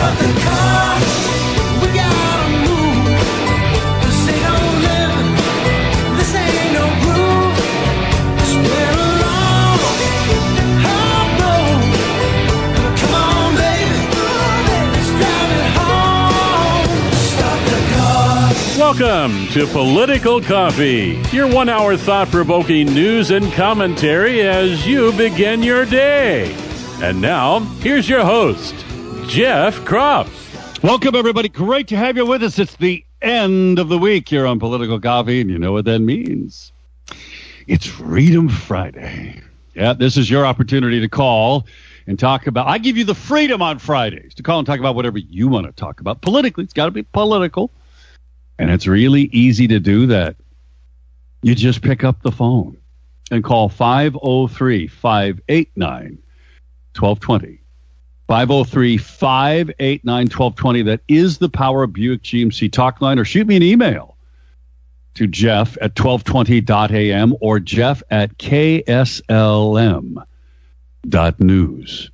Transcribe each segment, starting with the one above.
Start the car. We gotta move. This ain't no living. This ain't no groove. It's been a long, hard road. Come on, baby. Let's drive it home. Start the car. Welcome to Political Coffee, your 1 hour thought-provoking news and commentary as you begin your day. And now, here's your host, Jeff Kropf. Welcome, everybody. Great to have you with us. It's the end of the week here on Political Coffee, and you know what that means. It's Freedom Friday. Yeah, this is your opportunity to call and talk about... I give you the freedom on Fridays to call and talk about whatever you want to talk about. Politically, it's got to be political. And it's really easy to do that. You just pick up the phone and call 503-589-1220. 503-589-1220. That is the Power Buick GMC talk line. Or shoot me an email to jeff@1220.am or jeff@kslm.news.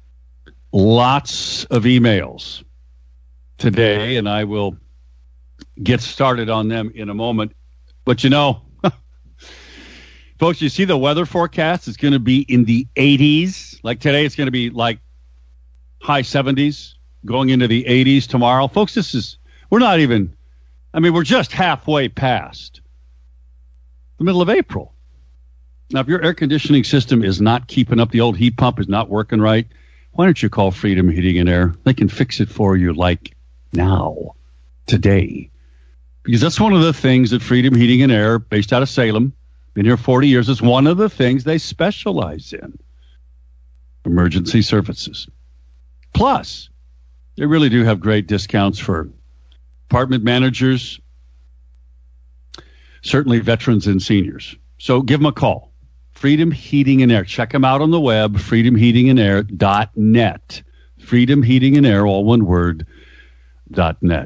Lots of emails today, and I will get started on them in a moment. But you know, folks, you see the weather forecast? It's going to be in the 80s. Like today, it's going to be like high 70s, going into the 80s tomorrow. Folks, we're just halfway past the middle of April. Now, if your air conditioning system is not keeping up, the old heat pump is not working right, why don't you call Freedom Heating and Air? They can fix it for you like now, today. Because that's one of the things that Freedom Heating and Air, based out of Salem, been here 40 years, is one of the things they specialize in. Emergency services. Plus, they really do have great discounts for apartment managers, certainly veterans and seniors. So give them a call. Freedom Heating and Air. Check them out on the web, freedomheatingandair.net. Freedom Heating and Air, all one word, .net.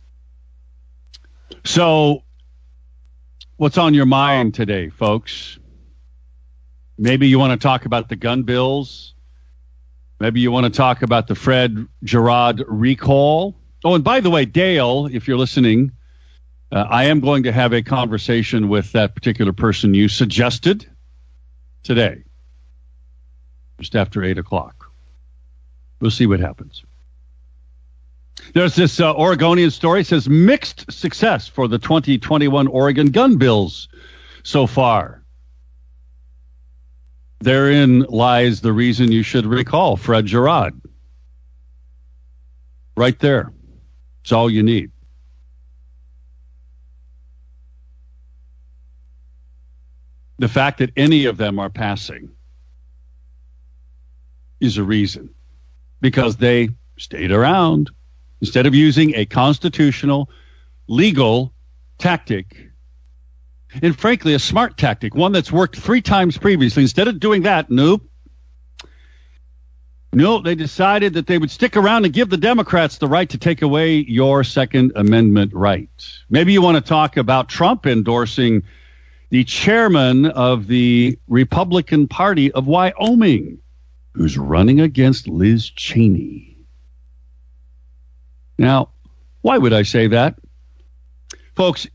So, what's on your mind today, folks? Maybe you want to talk about the gun bills. Maybe you want to talk about the Fred Gerard recall. Oh, and by the way, Dale, if you're listening, I am going to have a conversation with that particular person you suggested today, just after 8 o'clock. We'll see what happens. There's this Oregonian story. It says mixed success for the 2021 Oregon gun bills so far. Therein lies the reason you should recall Fred Gerard. Right there. It's all you need. The fact that any of them are passing is a reason. Because they stayed around. Instead of using a constitutional, legal tactic, and frankly, a smart tactic, one that's worked 3 times previously, instead of doing that, nope, they decided that they would stick around and give the Democrats the right to take away your Second Amendment right. Maybe you want to talk about Trump endorsing the chairman of the Republican Party of Wyoming, who's running against Liz Cheney. Now, why would I say that? Folks,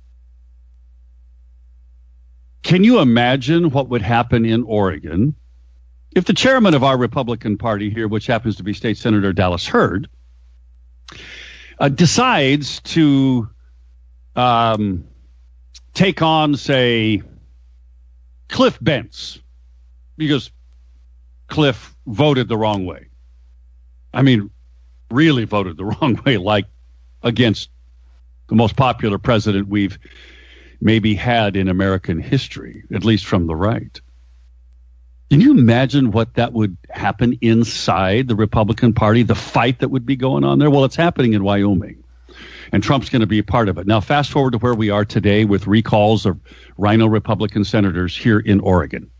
can you imagine what would happen in Oregon if the chairman of our Republican Party here, which happens to be State Senator Dallas Hurd, decides to take on, say, Cliff Bentz, because Cliff voted the wrong way. I mean, really voted the wrong way, like against the most popular president we've maybe had in American history, at least from the right. Can you imagine what that would happen inside the Republican Party, the fight that would be going on there? Well, it's happening in Wyoming, and Trump's going to be a part of it. Now, fast forward to where we are today with recalls of Rhino Republican senators here in Oregon.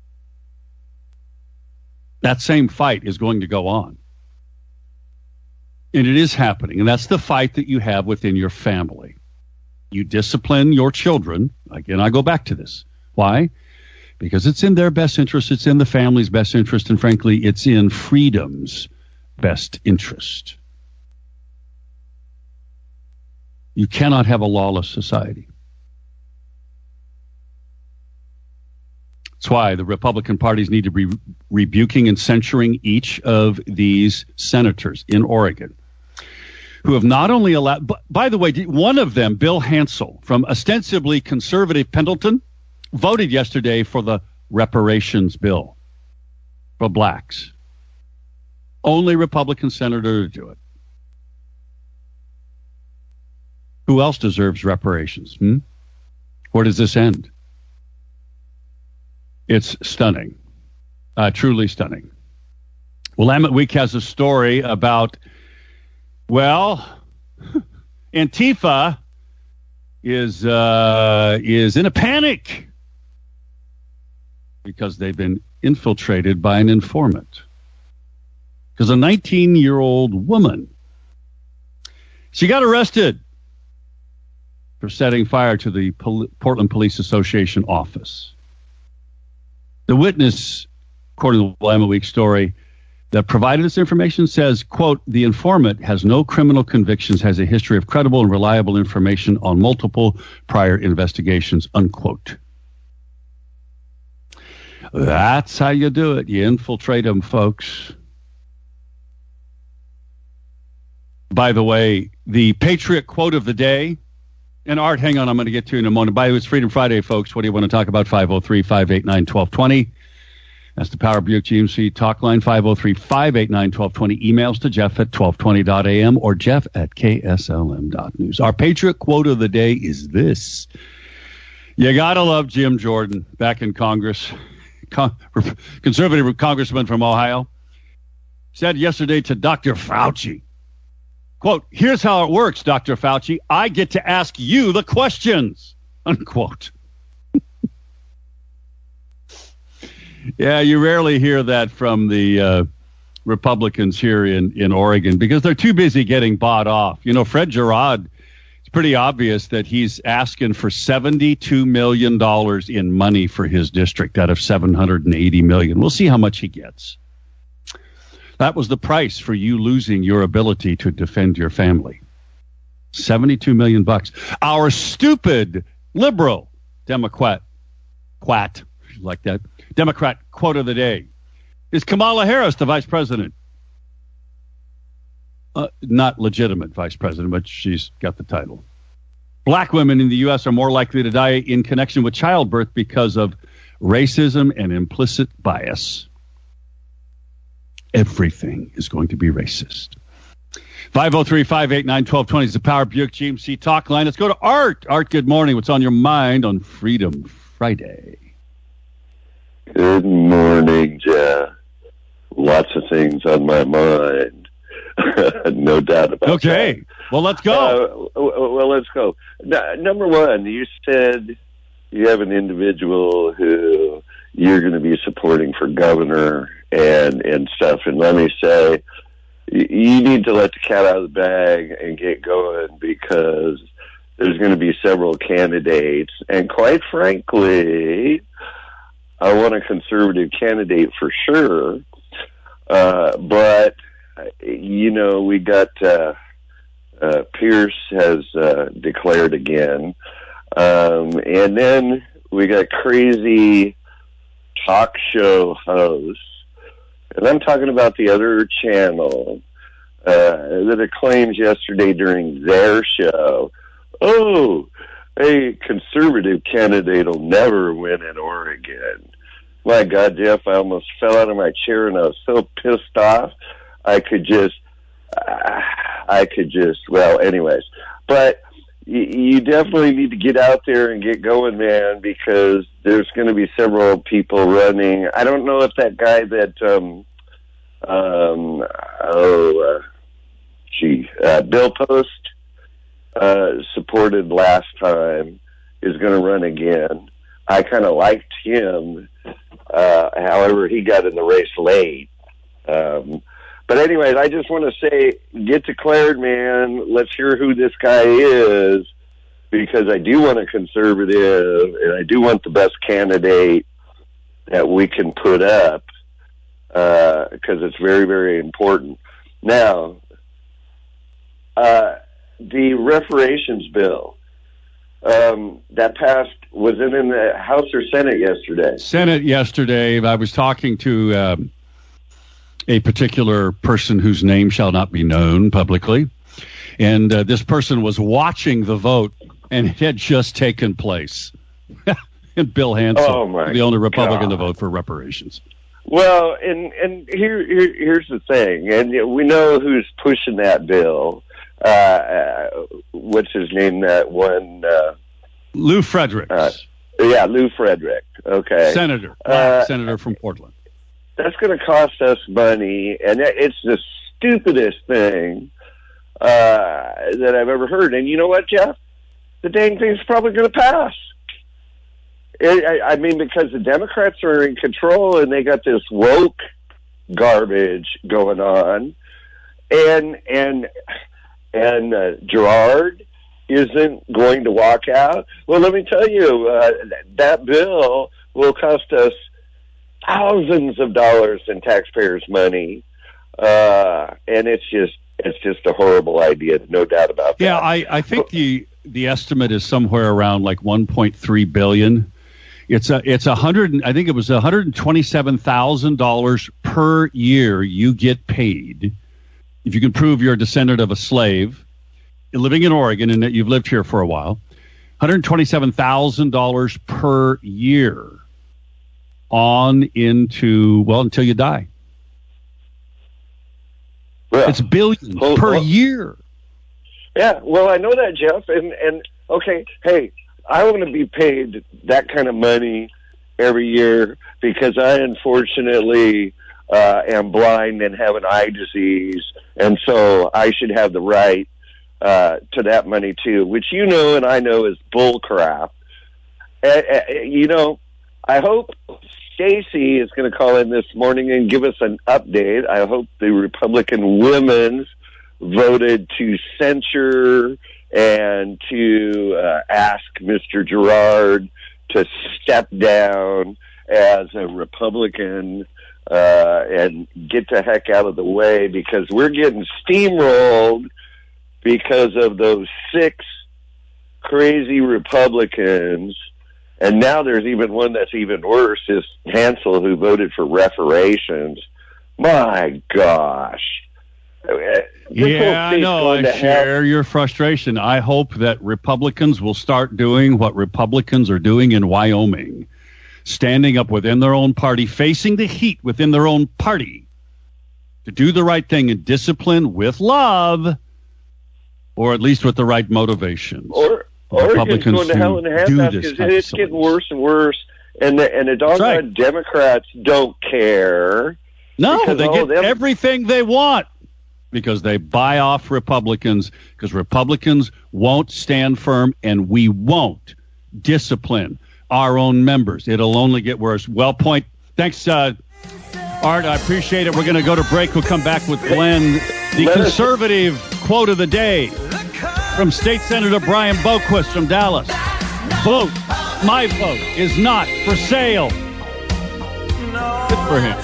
That same fight is going to go on. And it is happening. And that's the fight that you have within your family. You discipline your children. Again, I go back to this. Why? Because it's in their best interest. It's in the family's best interest. And frankly, it's in freedom's best interest. You cannot have a lawless society. That's why the Republican parties need to be rebuking and censuring each of these senators in Oregon who have not only allowed, by the way, one of them, Bill Hansel, from ostensibly conservative Pendleton, voted yesterday for the reparations bill for blacks. Only Republican senator to do it. Who else deserves reparations? Where does this end? It's stunning. Truly stunning. Willamette Week has a story about, well, Antifa is in a panic because they've been infiltrated by an informant. Because a 19-year-old woman, she got arrested for setting fire to the Portland Police Association office. The witness, according to the Willamette Week story, that provided this information says, quote, the informant has no criminal convictions, has a history of credible and reliable information on multiple prior investigations, unquote. That's how you do it. You infiltrate them, folks. By the way, the Patriot quote of the day, and Art, hang on, I'm going to get to you in a moment. By the way, it's Freedom Friday, folks. What do you want to talk about? 503-589-1220. That's the Power Buick GMC talk line, 503-589-1220. Emails to Jeff at 1220.am or Jeff at KSLM.news. Our Patriot quote of the day is this. You got to love Jim Jordan back in Congress. Conservative congressman from Ohio said yesterday to Dr. Fauci, quote, here's how it works, Dr. Fauci. I get to ask you the questions, unquote. Yeah, you rarely hear that from the Republicans here in Oregon because they're too busy getting bought off. You know, Fred Gerard, it's pretty obvious that he's asking for $72 million in money for his district out of $780 million. We'll see how much he gets. That was the price for you losing your ability to defend your family. $72 million. Our stupid liberal Democrat quote of the day is Kamala Harris, the vice president. Not legitimate vice president, but she's got the title. Black women in the U.S. are more likely to die in connection with childbirth because of racism and implicit bias. Everything is going to be racist. 503-589-1220 is the Power Buick GMC talk line. Let's go to Art. Art, good morning. What's on your mind on Freedom Friday? Good morning, Jeff. Lots of things on my mind. No doubt about that. Okay. Well, let's go. Let's go. Number one, you said you have an individual who you're going to be supporting for governor and stuff. And let me say, you need to let the cat out of the bag and get going because there's going to be several candidates. And quite frankly, I want a conservative candidate for sure. But, you know, we got Pierce has declared again. And then we got crazy talk show hosts. And I'm talking about the other channel that claims yesterday during their show, oh, a conservative candidate will never win in Oregon. My God, Jeff, I almost fell out of my chair and I was so pissed off. I could just, well, anyways. But you definitely need to get out there and get going, man, because there's going to be several people running. I don't know if that guy that, Bill Post supported last time is going to run again. I kind of liked him. However, he got in the race late. But anyways, I just want to say, get declared, man. Let's hear who this guy is, because I do want a conservative, and I do want the best candidate that we can put up, because it's very, very important. Now, the reparations bill that passed, was it in the House or Senate yesterday? Senate yesterday. I was talking to a particular person whose name shall not be known publicly, and this person was watching the vote, and it had just taken place. And Bill Hansel, the only Republican to vote for reparations. Well, and here's the thing, and we know who's pushing that bill. What's his name? That one? Lou Fredericks. Yeah, Lou Frederick. Okay, senator from Portland. That's going to cost us money, and it's the stupidest thing that I've ever heard. And you know what, Jeff? The dang thing's probably going to pass. I mean, because the Democrats are in control and they got this woke garbage going on, and Girard isn't going to walk out. Well, let me tell you, that bill will cost us thousands of dollars in taxpayers' money, and it's just a horrible idea, no doubt about that. Yeah, I think the estimate is somewhere around like $1.3 billion. It's $100. I think it was $127,000 per year you get paid if you can prove you're a descendant of a slave living in Oregon and that you've lived here for a while. $127,000 per year on into until you die. Well, it's billions per year. Yeah, well, I know that, Jeff, and okay, hey, I want to be paid that kind of money every year because I unfortunately am blind and have an eye disease, and so I should have the right to that money too, which you know and I know is bull crap. You know, I hope Stacey is going to call in this morning and give us an update. I hope the Republican women voted to censure and to ask Mr. Girard to step down as a Republican and get the heck out of the way, because we're getting steamrolled because of those 6 crazy Republicans. And now there's even one that's even worse, is Hansel, who voted for reparations. My gosh. Yeah, I know. I share your frustration. I hope that Republicans will start doing what Republicans are doing in Wyoming, standing up within their own party, facing the heat within their own party to do the right thing and discipline with love, or at least with the right motivations. Or Republicans going to hell in a handbasket, because it's getting worse and worse, and the doggone Democrats don't care. No, they get everything they want because they buy off Republicans, because Republicans won't stand firm, and we won't discipline our own members. It'll only get worse. Well, point. Thanks, Art. I appreciate it. We're going to go to break. We'll come back with Glenn. The conservative quote of the day from State Senator Brian Boquist from Dallas. Vote. My vote is not for sale. Good for him.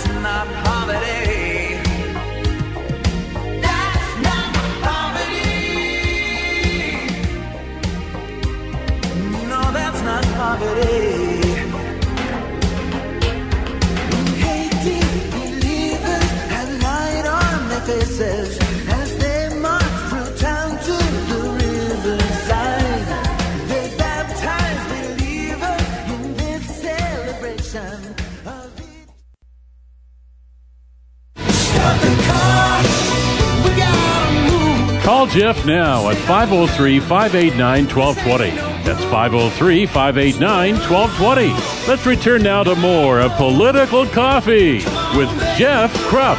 Hating believers have light on their faces as they march through town to the riverside. They baptize believers in this celebration of it. Stop the car, we gotta move. Call Jeff now at 503-589-1220. That's 503-589-1220. Let's return now to more of Political Coffee with Jeff Krupp.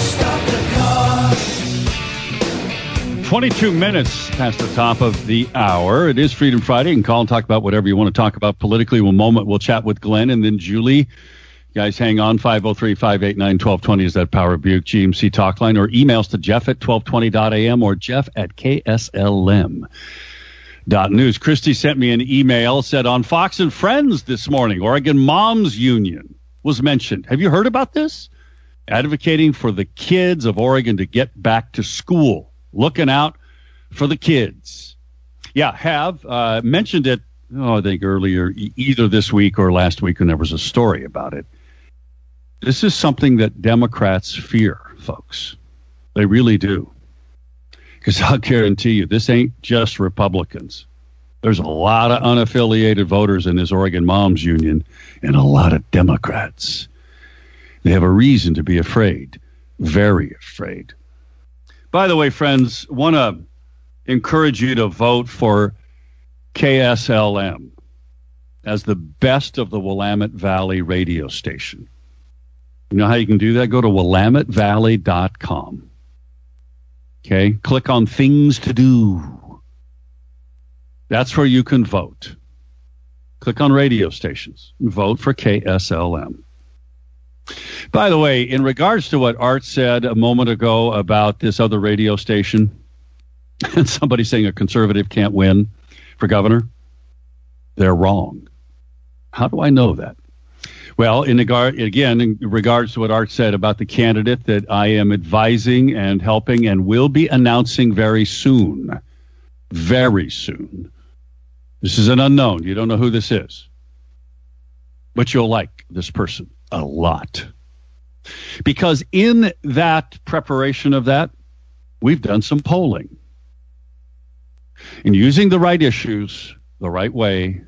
22 minutes past the top of the hour. It is Freedom Friday. You can call and talk about whatever you want to talk about politically. In a moment, we'll chat with Glenn and then Julie. You guys hang on. 503-589-1220 is that Power Buick GMC talk line, or emails to Jeff at 1220.am or Jeff at KSLM. News. Christy sent me an email, said on Fox and Friends this morning, Oregon Moms Union was mentioned. Have you heard about this? Advocating for the kids of Oregon to get back to school, looking out for the kids. Yeah, have mentioned it, I think earlier, either this week or last week when there was a story about it. This is something that Democrats fear, folks. They really do. Because I'll guarantee you, this ain't just Republicans. There's a lot of unaffiliated voters in this Oregon Moms Union and a lot of Democrats. They have a reason to be afraid, very afraid. By the way, friends, want to encourage you to vote for KSLM as the best of the Willamette Valley radio station. You know how you can do that? Go to willamettevalley.com. Okay, click on things to do. That's where you can vote. Click on radio stations and vote for KSLM. By the way, in regards to what Art said a moment ago about this other radio station, and somebody saying a conservative can't win for governor, they're wrong. How do I know that? Well, in regards to what Art said about the candidate that I am advising and helping and will be announcing very soon. Very soon. This is an unknown. You don't know who this is. But you'll like this person a lot. Because in that preparation of that, we've done some polling. And using the right issues, the right way,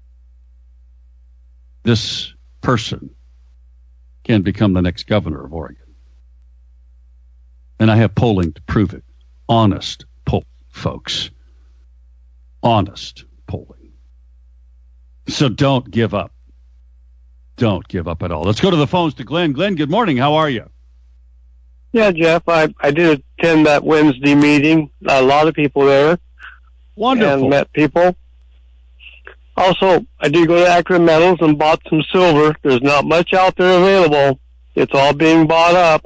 this person can become the next governor of Oregon. And I have polling to prove it. Honest poll, folks. Honest polling. So don't give up. Don't give up at all. Let's go to the phones to Glenn. Glenn, good morning. How are you? Yeah, Jeff, I did attend that Wednesday meeting. A lot of people there. Wonderful. And met people. Also, I did go to Akron Metals and bought some silver. There's not much out there available. It's all being bought up.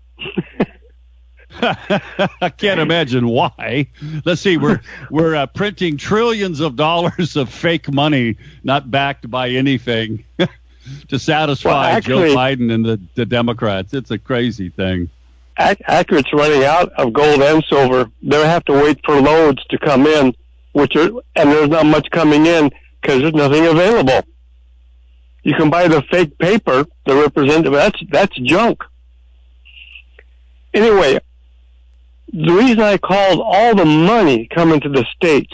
I can't imagine why. Let's see, we're printing trillions of dollars of fake money, not backed by anything, to satisfy Joe Biden and the Democrats. It's a crazy thing. Akron's running out of gold and silver. They'll have to wait for loads to come in, and there's not much coming in because there's nothing available. You can buy the fake paper, the representative. That's junk. Anyway, the reason I called all the money coming to the states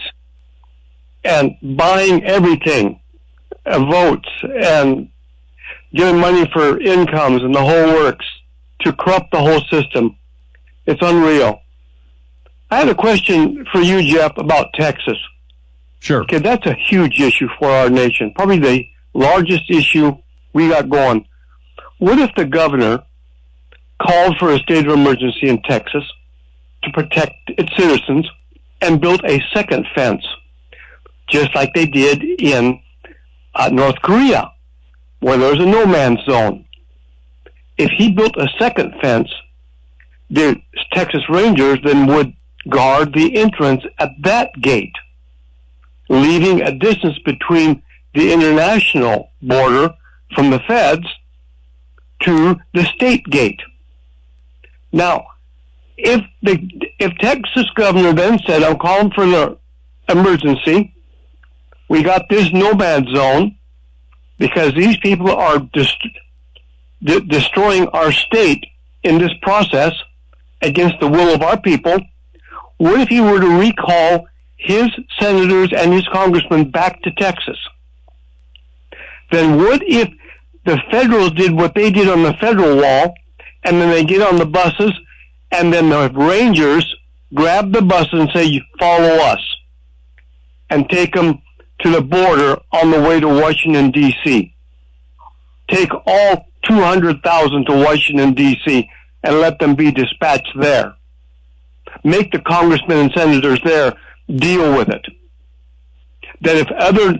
and buying everything, votes and giving money for incomes and the whole works to corrupt the whole system, it's unreal. I had a question for you, Jeff, about Texas. Sure. Okay, that's a huge issue for our nation, probably the largest issue we got going. What if the governor called for a state of emergency in Texas to protect its citizens and built a second fence, just like they did in North Korea, where there's a no man's zone? If he built a second fence, the Texas Rangers then would guard the entrance at that gate, leaving a distance between the international border from the feds to the state gate. Now, if Texas governor then said, I'm calling for the emergency, we got this no man's zone because these people are destroying our state in this process against the will of our people, what if he were to recall his senators and his congressmen back to Texas? Then what if the federals did what they did on the federal wall, and then they get on the buses, and then the Rangers grab the buses and say, follow us, and take them to the border on the way to Washington, D.C. Take all 200,000 to Washington, D.C., and let them be dispatched there. Make the congressmen and senators there deal with it. That if other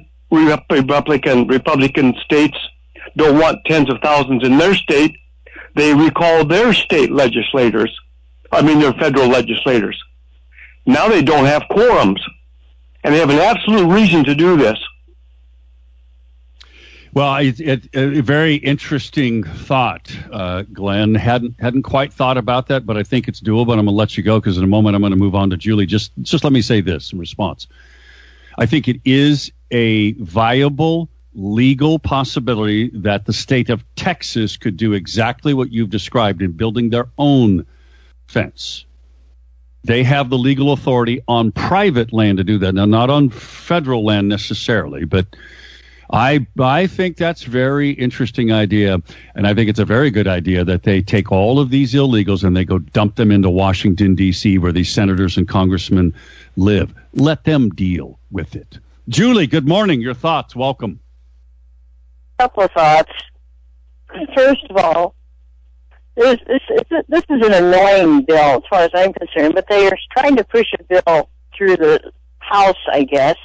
Republican states don't want tens of thousands in their state, they recall their state legislators, their federal legislators. Now they don't have quorums, and they have an absolute reason to do this. Well, it's a very interesting thought, Glenn. Hadn't quite thought about that, but I think it's doable. And I'm going to let you go because in a moment I'm going to move on to Julie. Just let me say this in response. I think it is a viable legal possibility that the state of Texas could do exactly what you've described in building their own fence. They have the legal authority on private land to do that. Now, not on federal land necessarily, but I think that's a very interesting idea, and I think it's a very good idea that they take all of these illegals and they go dump them into Washington, D.C., where these senators and congressmen live. Let them deal with it. Julie, good morning. Your thoughts. Welcome. Couple of thoughts. First of all, this is an annoying bill as far as I'm concerned, but they are trying to push a bill through the House, I guess,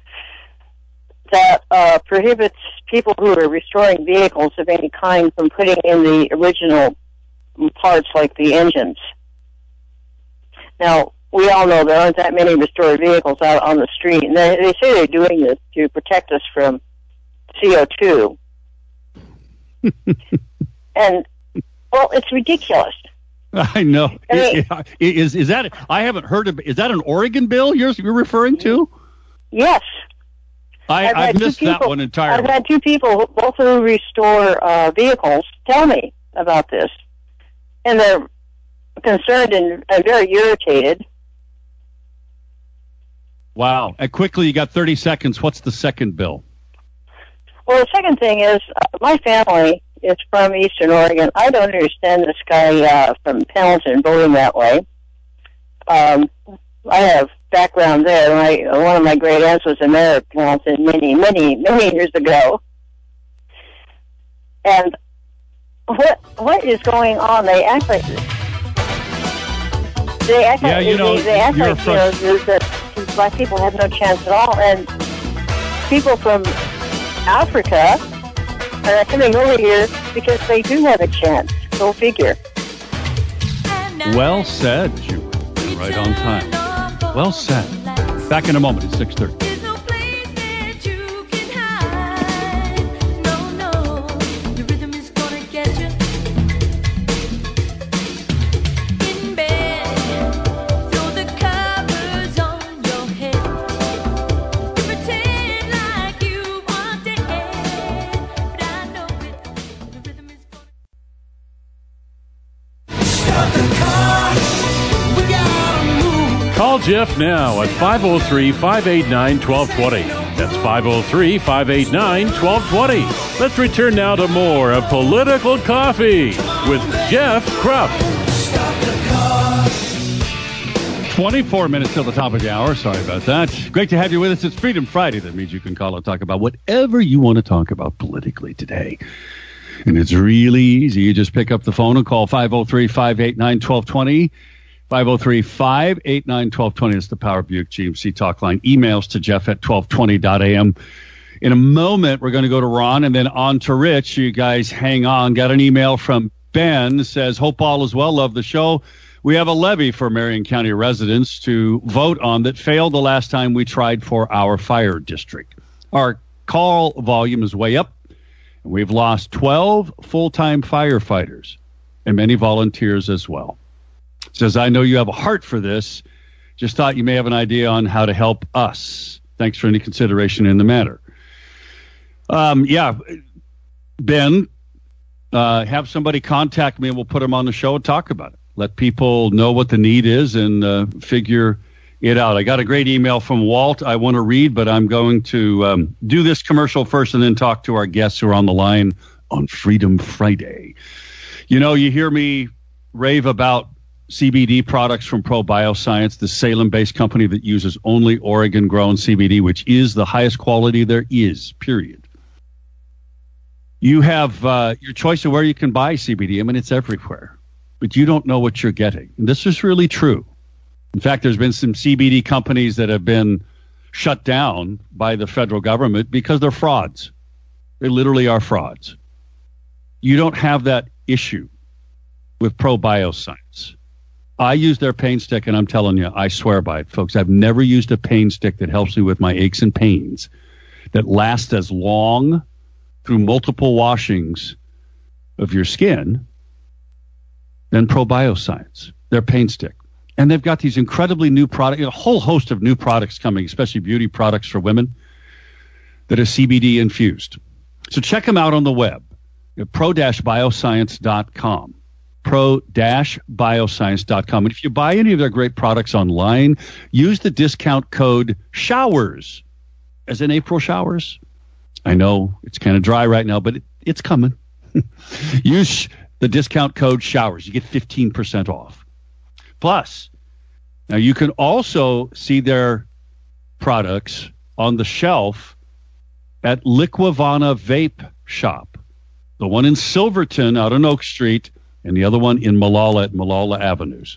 that prohibits people who are restoring vehicles of any kind from putting in the original parts like the engines. Now, we all know there aren't that many restored vehicles out on the street, and they say they're doing this to protect us from CO2. And, well, it's ridiculous. I know. I mean, Is that? I haven't heard of. Is that an Oregon bill you're referring to? Yes. I've missed that one entirely. I've had two people, both who restore vehicles, tell me about this. And they're concerned and very irritated. Wow. And quickly, you got 30 seconds. What's the second bill? Well, the second thing is, my family is from Eastern Oregon. I don't understand this guy from Pendleton voting that way. I have background there. One of my great aunts was a mayor of Pendleton many years ago. And what is going on? They act like that black people have no chance at all, and people from Africa are coming over here because they do have a chance. Go figure. Well said, Julie. Right on time. Well said. Back in a moment. It's 6:30. Call Jeff now at 503-589-1220. That's 503-589-1220. Let's return now to more of Political Coffee with Jeff Krupp. 24 minutes till the top of the hour. Sorry about that. Great to have you with us. It's Freedom Friday. That means you can call and talk about whatever you want to talk about politically today. And it's really easy. You just pick up the phone and call 503-589-1220. 503-589-1220 is the Power Buick GMC talk line. Emails to Jeff at 1220.am. In a moment, we're going to go to Ron and then on to Rich. You guys hang on. Got an email from Ben. Says, hope all is well. Love the show. We have a levy for Marion County residents to vote on that failed the last time we tried for our fire district. Our call volume is way up, and we've lost 12 full-time firefighters and many volunteers as well. Says, I know you have a heart for this. Just thought you may have an idea on how to help us. Thanks for any consideration in the matter. Ben, have somebody contact me and we'll put them on the show and talk about it. Let people know what the need is and figure it out. I got a great email from Walt I want to read, but I'm going to do this commercial first and then talk to our guests who are on the line on Freedom Friday. You know, you hear me rave about CBD products from Pro Bioscience, the Salem-based company that uses only Oregon-grown CBD, which is the highest quality there is, period. You have your choice of where you can buy CBD. I mean, it's everywhere. But you don't know what you're getting. And this is really true. In fact, there's been some CBD companies that have been shut down by the federal government because they're frauds. They literally are frauds. You don't have that issue with Pro Bioscience. I use their pain stick, and I'm telling you, I swear by it, folks. I've never used a pain stick that helps me with my aches and pains, that lasts as long through multiple washings of your skin than ProBioscience. Their pain stick. And they've got these incredibly new products, a whole host of new products coming, especially beauty products for women that are CBD infused. So check them out on the web at pro-bioscience.com. pro-bioscience.com. And if you buy any of their great products online, use the discount code SHOWERS, as in April showers. I know it's kind of dry right now, but it's coming. Use the discount code SHOWERS. You get 15% off. Plus, now you can also see their products on the shelf at Liquivana Vape Shop, the one in Silverton out on Oak Street, and the other one in Malala at Malala Avenues.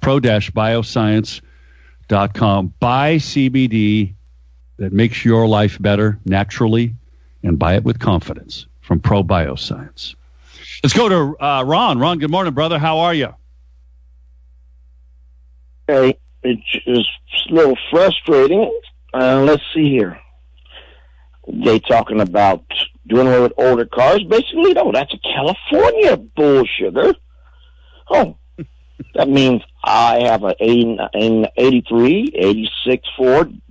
pro-bioscience.com. Buy CBD that makes your life better naturally, and buy it with confidence from Pro Bioscience. Let's go to Ron. Ron, good morning, brother. How are you? Hey, it's a little frustrating. Let's see here. They talking about doing away with older cars. Basically, no, that's a California bullshitter. Oh, that means I have an 83, 86 Ford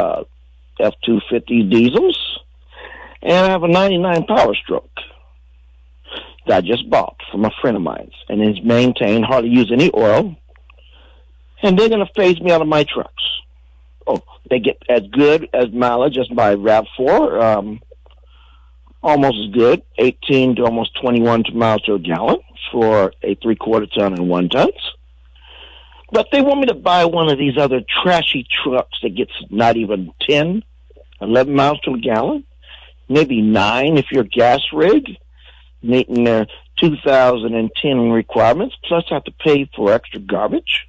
F-250 diesels, and I have a 99 Power Stroke that I just bought from a friend of mine, and it's maintained, hardly use any oil. And they're going to phase me out of my trucks. Oh, they get as good as mileage as my RAV4, almost as good, 18 to almost 21 miles to a gallon for a 3/4 ton and 1 tons. But they want me to buy one of these other trashy trucks that gets not even 10, 11 miles to a gallon, maybe 9 if you're gas rig, meeting their 2010 requirements, plus have to pay for extra garbage.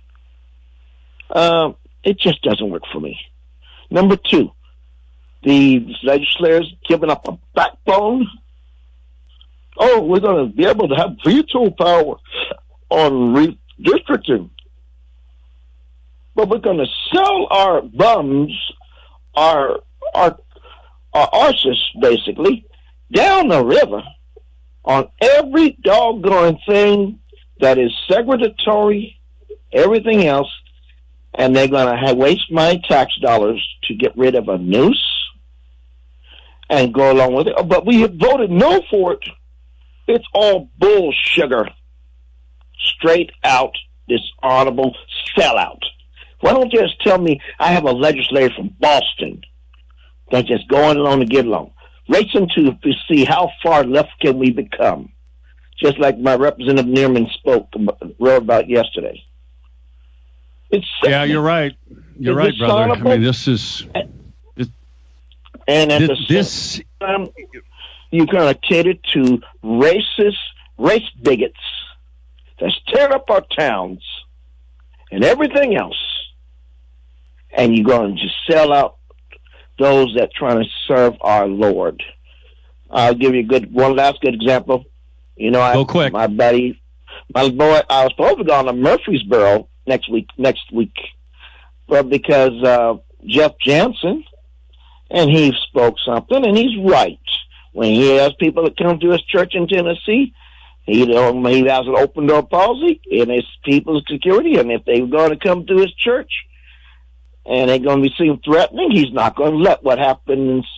It just doesn't work for me. Number 2, the legislators giving up a backbone. Oh, we're going to be able to have veto power on redistricting. But we're going to sell our bums, our arses, basically, down the river on every doggone thing that is segregatory, everything else. And they're going to waste my tax dollars to get rid of a noose and go along with it. But we have voted no for it. It's all bull sugar. Straight out dishonorable sellout. Why don't you just tell me I have a legislator from Boston that's just going along to get along? Racing to see how far left can we become. Just like my Representative Neerman wrote about yesterday. It's yeah, you're right. You're right, brother. I mean, this is... And at the same time, you're going to cater to racist, race bigots that's tearing up our towns and everything else. And you're going to just sell out those that trying to serve our Lord. I'll give you one last good example. You know, go quick. My buddy, my boy, I was supposed to go to Murfreesboro next week, but because Jeff Jansen, and he spoke something, and he's right. When he has people that come to his church in Tennessee, he has an open door policy, and it's people's security, and if they're going to come to his church, and they're going to be seen threatening, he's not going to let what happened in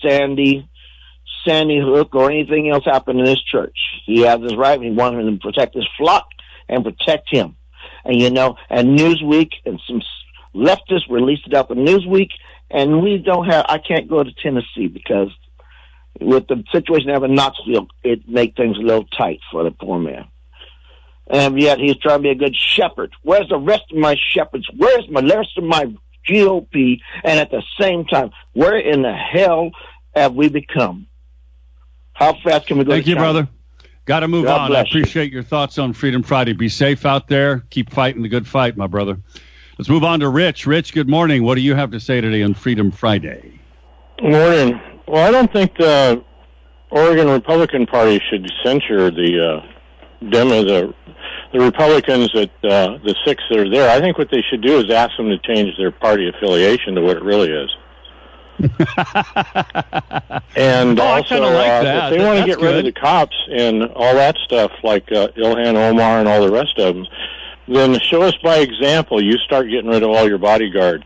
Sandy Hook or anything else happen in his church. He has his right, and he wanted to protect his flock and protect him. And, you know, and Newsweek and some leftists released it up in Newsweek, and I can't go to Tennessee because with the situation they have in Knoxville, it make things a little tight for the poor man. And yet he's trying to be a good shepherd. Where's the rest of my shepherds? Where's the rest of my GOP? And at the same time, where in the hell have we become? How fast can we go? Thank you, brother. Got to move on. I bless you. appreciate your thoughts on Freedom Friday. Be safe out there. Keep fighting the good fight, my brother. Let's move on to Rich. Rich, good morning. What do you have to say today on Freedom Friday? Good morning. Well, I don't think the Oregon Republican Party should censure the Republicans at the 6 that are there. I think what they should do is ask them to change their party affiliation to what it really is. And I also, kinda like that. if they want to That's get rid of good. the cops and all that stuff, like Ilhan Omar and all the rest of them, then show us by example. You start getting rid of all your bodyguards.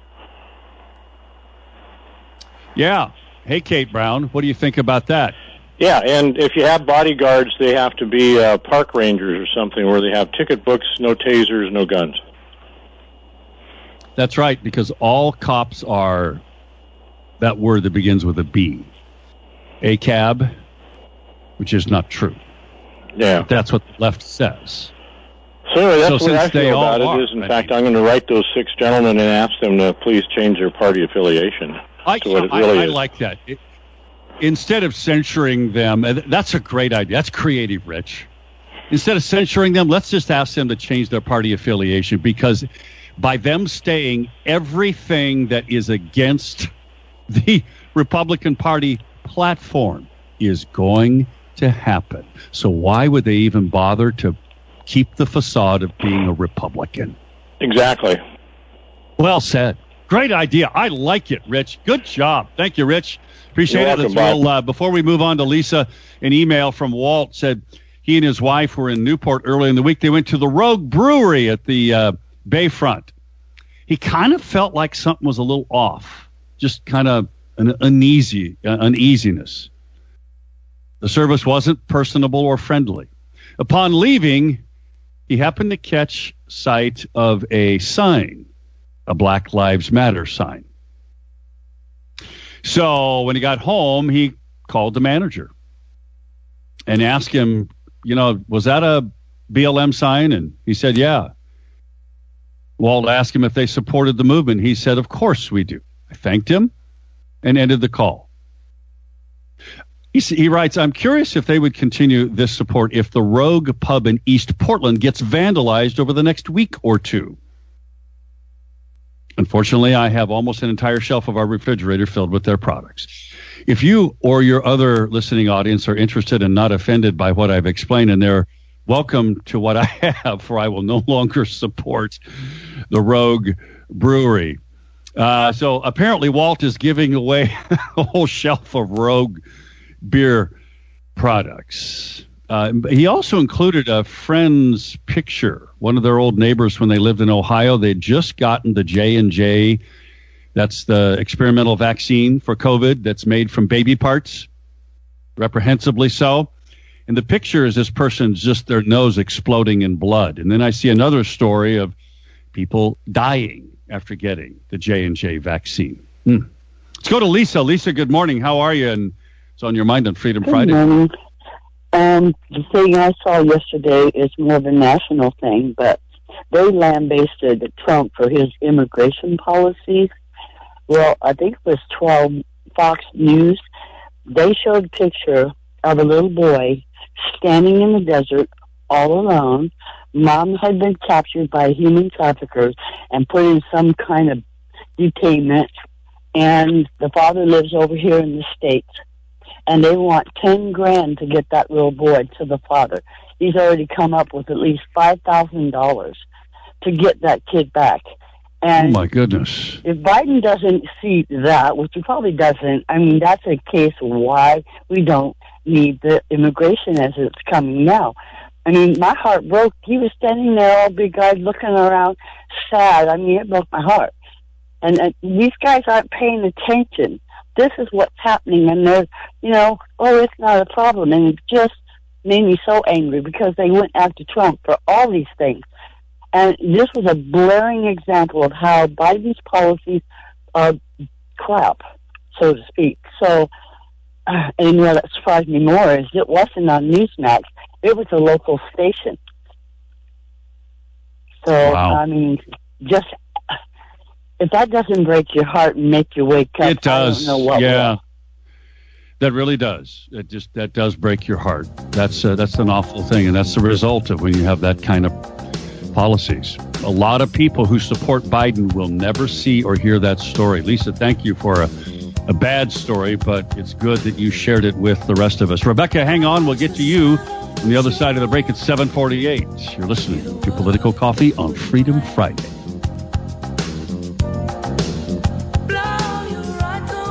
Yeah. Hey, Kate Brown, what do you think about that? Yeah, and if you have bodyguards, they have to be park rangers or something where they have ticket books, no tasers, no guns. That's right, because all cops are that word that begins with a B. ACAB, which is not true. Yeah. That's what the left says. So anyway, that's So what since I they feel all about are, it. Is in I fact, mean- I'm going to write those 6 gentlemen and ask them to please change their party affiliation. So what it really I is. like that. Instead of censoring them, and that's a great idea. That's creative, Rich. Instead of censoring them, let's just ask them to change their party affiliation, because by them staying, everything that is against the Republican Party platform is going to happen. So why would they even bother to keep the facade of being a Republican? Exactly. Well said. Great idea. I like it, Rich. Good job. Thank you, Rich. Appreciate You're it. Let's welcome, roll, before we move on to Lisa, an email from Walt said he and his wife were in Newport early in the week. They went to the Rogue Brewery at the Bayfront. He kind of felt like something was a little off, just kind of an uneasiness. The service wasn't personable or friendly. Upon leaving, he happened to catch sight of a sign, a Black Lives Matter sign. So when he got home, he called the manager and asked him, was that a BLM sign? And he said, yeah. Walt asked him if they supported the movement. He said, of course we do. I thanked him and ended the call. He writes, I'm curious if they would continue this support if the Rogue Pub in East Portland gets vandalized over the next week or two. Unfortunately, I have almost an entire shelf of our refrigerator filled with their products. If you or your other listening audience are interested and not offended by what I've explained, and they're welcome to what I have, for I will no longer support the Rogue Brewery. So apparently Walt is giving away a whole shelf of Rogue beer products. He also included a friend's picture, one of their old neighbors when they lived in Ohio. They'd just gotten the J&J. That's the experimental vaccine for COVID that's made from baby parts, reprehensibly so. And the picture is this person's just their nose exploding in blood. And then I see another story of people dying after getting the J&J vaccine. Let's go to Lisa. Lisa, good morning. How are you? And it's on your mind on Freedom Friday. Good morning. The thing I saw yesterday is more of a national thing, but they lambasted Trump for his immigration policies. Well, I think it was 12 Fox News. They showed a picture of a little boy standing in the desert all alone. Mom had been captured by human traffickers and put in some kind of detainment, and the father lives over here in the States. And they want $10,000 to get that little boy to the father. He's already come up with at least $5,000 to get that kid back. And oh my goodness! If Biden doesn't see that, which he probably doesn't, I mean, that's a case of why we don't need the immigration as it's coming now. I mean, my heart broke. He was standing there all big-eyed, looking around, sad. I mean, it broke my heart. And these guys aren't paying attention. This is what's happening, and they're, it's not a problem. And it just made me so angry because they went after Trump for all these things. And this was a blaring example of how Biden's policies are crap, so to speak. So, and what surprised me more is it wasn't on Newsmax. It was a local station. So, wow. I mean, just... if that doesn't break your heart and make you wake up, it does. I don't know what will. That really does. That does break your heart. That's an awful thing, and that's the result of when you have that kind of policies. A lot of people who support Biden will never see or hear that story. Lisa, thank you for a bad story, but it's good that you shared it with the rest of us. Rebecca, hang on. We'll get to you on the other side of the break at 7:48. You're listening to Political Coffee on Freedom Friday. Blow your right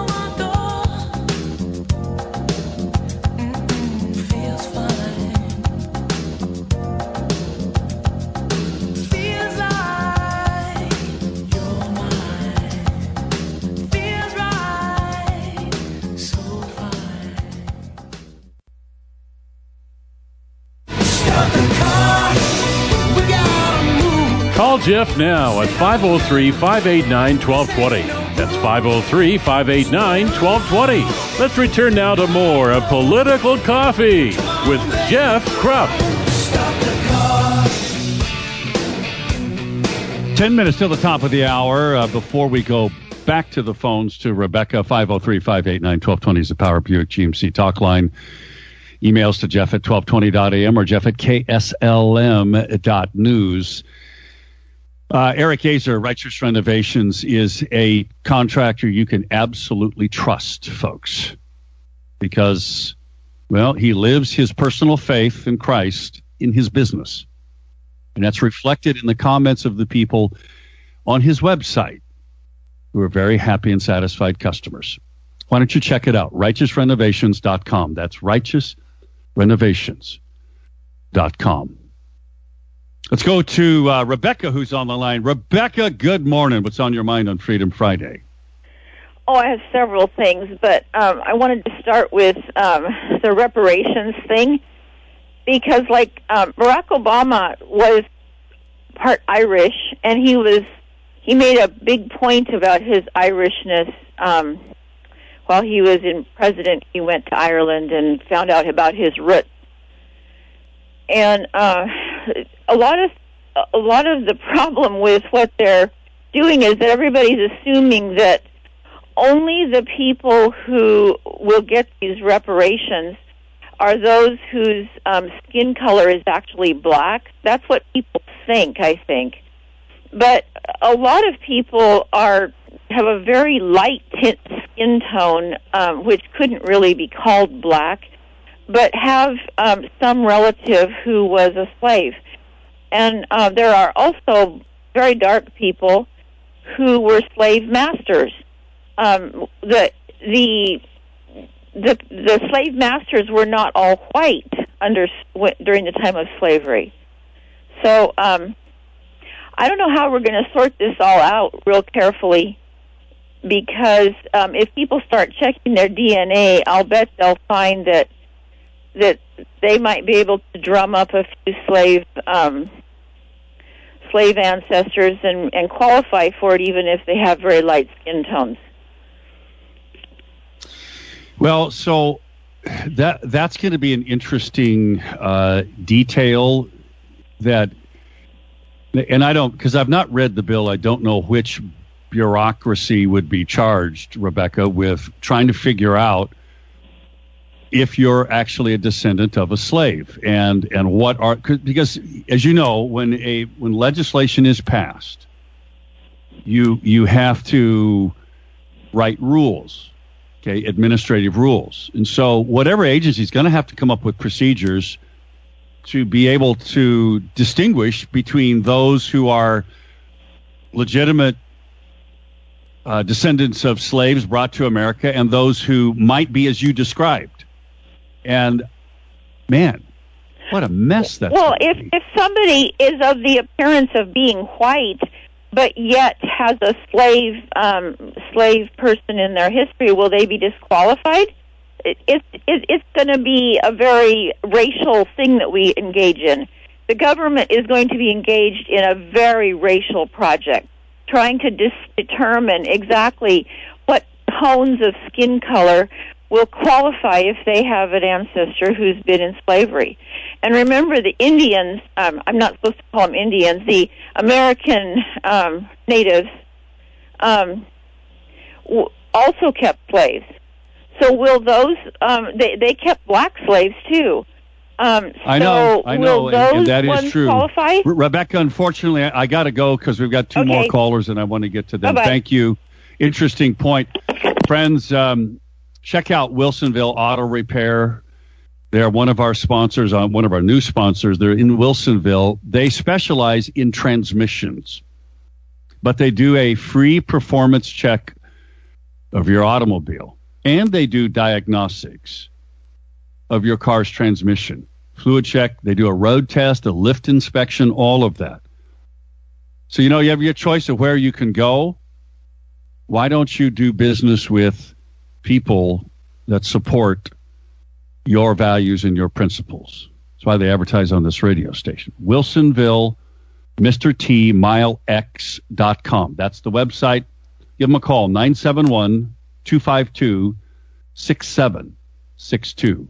Call Jeff now at 503-589-1220. That's 503-589-1220. Let's return now to more of Political Coffee with Jeff Krupp. 10 minutes till the top of the hour. Before we go back to the phones to Rebecca, 503-589-1220 is the Power Buick GMC talk line. Emails to Jeff at 1220.am or Jeff at KSLM.news. Eric Azer, Righteous Renovations, is a contractor you can absolutely trust, folks, because, well, he lives his personal faith in Christ in his business. And that's reflected in the comments of the people on his website who are very happy and satisfied customers. Why don't you check it out? RighteousRenovations.com. That's RighteousRenovations.com. Let's go to Rebecca, who's on the line. Rebecca, good morning. What's on your mind on Freedom Friday? Oh, I have several things, but I wanted to start with the reparations thing, because, Barack Obama was part Irish, and he made a big point about his Irishness. While he was president, he went to Ireland and found out about his roots. And a lot of the problem with what they're doing is that everybody's assuming that only the people who will get these reparations are those whose skin color is actually black. That's what people think, I think. But a lot of people have a very light skin tone, which couldn't really be called black, but have some relative who was a slave. And there are also very dark people who were slave masters. The slave masters were not all white during the time of slavery. So I don't know how we're going to sort this all out real carefully, because if people start checking their DNA, I'll bet they'll find that they might be able to drum up a few slave ancestors and qualify for it, even if they have very light skin tones. Well, so that's going to be an interesting detail that, and I don't, because I've not read the bill, I don't know which bureaucracy would be charged, Rebecca, with trying to figure out if you're actually a descendant of a slave, and what are, because as you know, when legislation is passed, you have to write rules. Okay, administrative rules. And so whatever agency is going to have to come up with procedures to be able to distinguish between those who are legitimate descendants of slaves brought to America and those who might be as you described. And, man, what a mess that's Well, if somebody is of the appearance of being white, but yet has a slave person in their history, will they be disqualified? It's going to be a very racial thing that we engage in. The government is going to be engaged in a very racial project, trying to determine exactly what tones of skin color will qualify if they have an ancestor who's been in slavery. And remember, the Indians, I'm not supposed to call them Indians, the American natives also kept slaves. So will those, they kept black slaves too. I know, will those and that ones is true. Qualify? Rebecca, unfortunately, I got to go because we've got two more callers and I want to get to them. Bye-bye. Thank you. Interesting point. Friends, check out Wilsonville Auto Repair. They're one of our sponsors, one of our new sponsors. They're in Wilsonville. They specialize in transmissions, but they do a free performance check of your automobile, and they do diagnostics of your car's transmission. Fluid check. They do a road test, a lift inspection, all of that. So, you have your choice of where you can go. Why don't you do business with people that support your values and your principles? That's why they advertise on this radio station. Wilsonville MrTMileX.com. That's the website. Give them a call, 971-252-6762.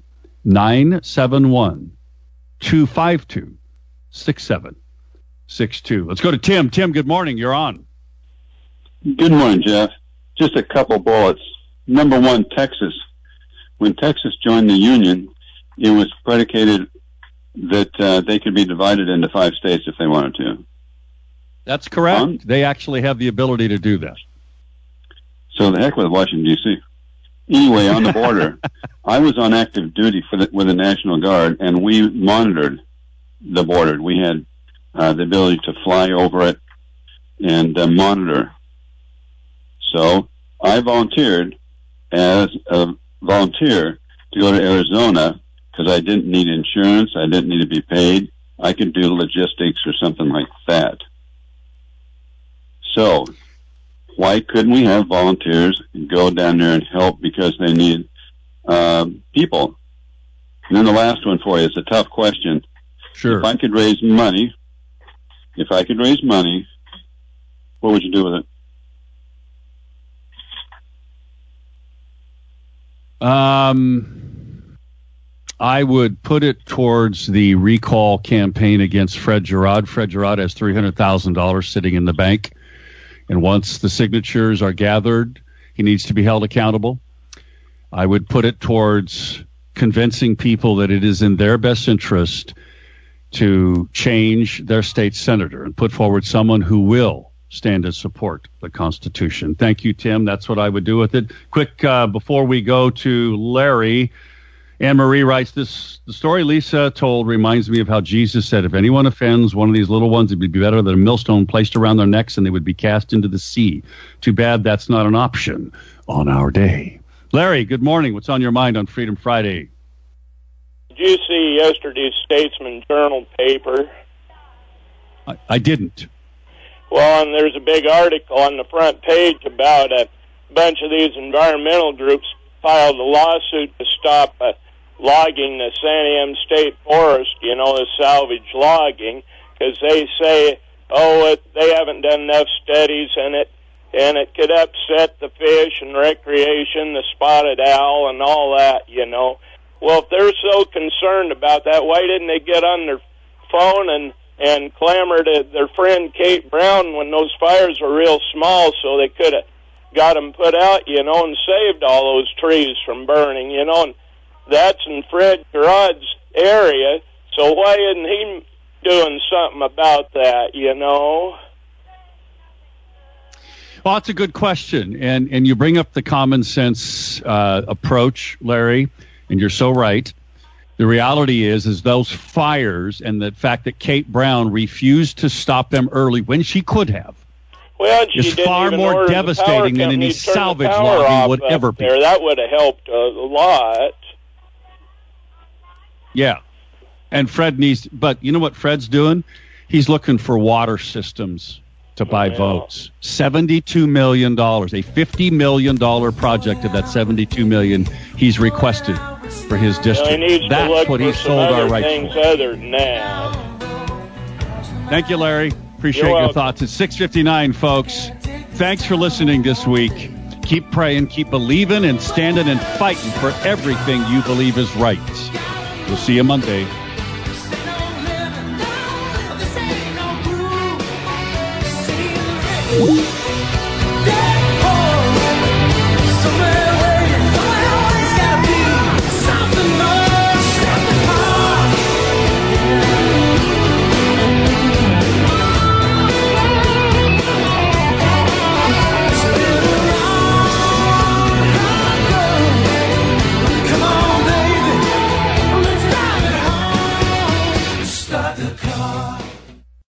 971-252-6762. Let's go to Tim. Tim, good morning. You're on. Good morning, Jeff. Just a couple bullets. Number one, Texas. When Texas joined the Union, it was predicated that they could be divided into 5 states if they wanted to. That's correct. They actually have the ability to do that. So the heck with Washington, D.C. Anyway, on the border, I was on active duty with the National Guard, and we monitored the border. We had the ability to fly over it and monitor. So I volunteered as a volunteer to go to Arizona because I didn't need insurance. I didn't need to be paid. I could do logistics or something like that. So why couldn't we have volunteers go down there and help because they need people? And then the last one for you is a tough question. Sure. If I could raise money, what would you do with it? I would put it towards the recall campaign against Fred Gerard. Fred Gerard has $300,000 sitting in the bank. And once the signatures are gathered, he needs to be held accountable. I would put it towards convincing people that it is in their best interest to change their state senator and put forward someone who will stand and support the Constitution. Thank you, Tim. That's what I would do with it. Quick, before we go to Larry, Anne-Marie writes, the story Lisa told reminds me of how Jesus said, if anyone offends one of these little ones, it would be better than a millstone placed around their necks and they would be cast into the sea. Too bad that's not an option on our day. Larry, good morning. What's on your mind on Freedom Friday? Did you see yesterday's Statesman Journal paper? I didn't. Well, and there's a big article on the front page about a bunch of these environmental groups filed a lawsuit to stop logging the Santiam State Forest, the salvage logging, because they say, they haven't done enough studies in it, and it could upset the fish and recreation, the spotted owl, and all that, Well, if they're so concerned about that, why didn't they get on their phone and clamor to their friend Kate Brown when those fires were real small so they could have got them put out, and saved all those trees from burning, and that's in Fred Gerard's area, so why isn't he doing something about that, Well, that's a good question, and you bring up the common sense approach, Larry, and you're so right. The reality is those fires and the fact that Kate Brown refused to stop them early when she could have is far more devastating than any salvage logging would ever be. That would have helped a lot. Yeah. And Fred but you know what Fred's doing? He's looking for water systems to buy votes. $72 million, a $50 million project of that $72 million he's requested for his district. That's what he sold our rights for. Other than that. Thank you, Larry. Appreciate your thoughts. It's 6:59, folks. Thanks for listening this week. Keep praying, keep believing, and standing and fighting for everything you believe is right. We'll see you Monday. Woo!